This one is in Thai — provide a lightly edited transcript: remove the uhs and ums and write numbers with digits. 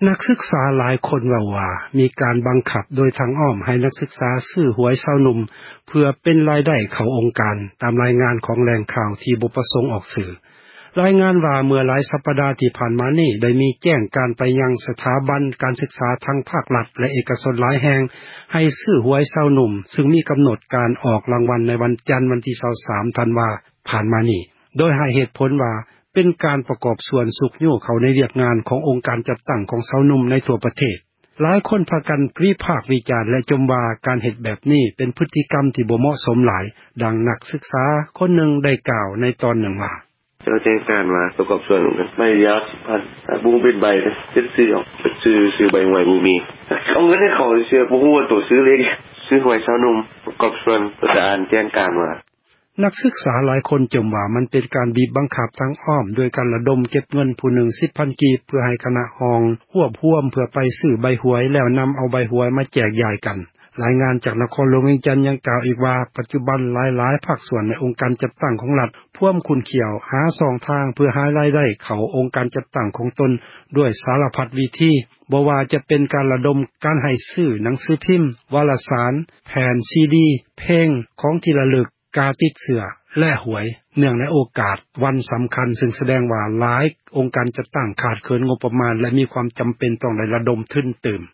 นักศึกษาหลายคนว่ามีการบังคับโดยทางอ้อมให้นักศึกษาซื้อหวยเช้านุ่มเพื่อเป็นรายได้เข้าองค์การตามรายงานของแหล่งข่าวที่บ่ประสงค์ออกสื่อรายงานว่าเมื่อหลายสัปดาห์ที่ผ่านมานี้ได้มีแจ้งการไปยังสถาบันการศึกษาทั้งภาครัฐและเอกชนหลายแห่งให้ซื้อหวยเช้านุ่มซึ่งมีกำหนดการออกรางวัลในวันจันทร์วันที่23ธันวาคมผ่านมานี้โดยให้เหตุผลว่าเป็นการประกอบส่วนสุขโยเข้าในเวียกงานขององค์การจัดตั้งของเช้านุ่มในทั่วประเทศหลายคนพากันวิพากษ์วิจารณ์และจมว่าการเฮ็ดแบบนี้เป็นพฤติกรรมที่บ่เหมาะสมหลายดังนักศึกษาคนหนึ่งได้กล่าวในตอนหนึ่งว่าเราแจ้งการว่าประกอบส่วนกันไม่ยาก10,000บูเป็นใบนะซื้อออกซื้อใบหวยบูมีเอาเงินให้เขาเชื่อบ่ฮู้ว่าตัวซื้อเลขซื้อหวยเช้านุ่มประกอบส่วนประธานแจ้งการว่านักศึกษาหลายคนจมว่ามันเป็นการบีบบังคับทางอ้อมโดยการระดมเก็บเงินผู้หนึ่ง 10,000 กีบเพื่อให้คณะห้องรวบรวมเพื่อไปซื้อใบหวยแล้วนำเอาใบหวยมาแจกจ่ายกันรายงานจากนครหลวงเวียงจันทน์ยังกล่าวอีกว่าปัจจุบันหลายๆภาคส่วนในองค์การจัดตั้งของรัฐพ่วมคุณเขียวหา2ทางเพื่อหารายได้เข้าองค์การจัดตั้งของตนด้วยสารพัดวิธีบ่ว่าจะเป็นการระดมการให้ซื้อหนังสือพิมพ์วารสารแผ่นซีดีเพลงของที่ระลึกกาติดเสื้อและหวยเนื่องในโอกาสวันสำคัญซึ่งแสดงว่าหลายองค์การจัดตั้งขาดเคินงบประมาณและมีความจำเป็นต้องได้ระดมทุนเติม